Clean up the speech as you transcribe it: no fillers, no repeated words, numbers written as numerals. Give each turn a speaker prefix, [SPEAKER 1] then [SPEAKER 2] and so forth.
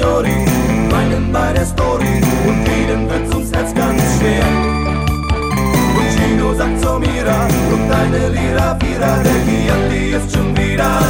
[SPEAKER 1] Story, weinen bei der Story und reden wird uns Herz ganz schwer. Und Chino sagt zu Mira, guck deine Lira, Vira, der Chianti ist schon wieder